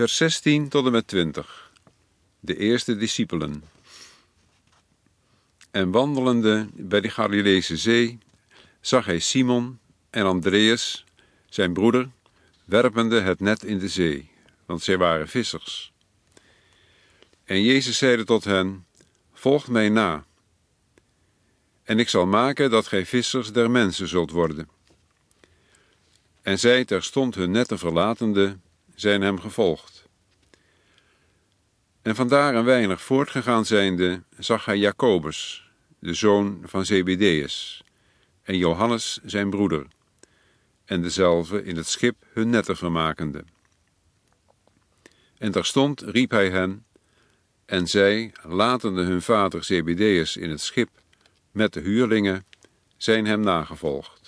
Vers 16 tot en met 20. De eerste discipelen. En wandelende bij de Galileese zee zag hij Simon en Andreas, zijn broeder, werpende het net in de zee, want zij waren vissers. En Jezus zeide tot hen: volgt mij na, en ik zal maken dat gij vissers der mensen zult worden. En zij, terstond hun netten verlatende, zijn hem gevolgd. En vandaar een weinig voortgegaan zijnde, zag hij Jacobus, de zoon van Zebedeus, en Johannes zijn broeder, en dezelve in het schip hun netten vermakende. En terstond riep hij hen, en zij, latende hun vader Zebedeus in het schip met de huurlingen, zijn hem nagevolgd.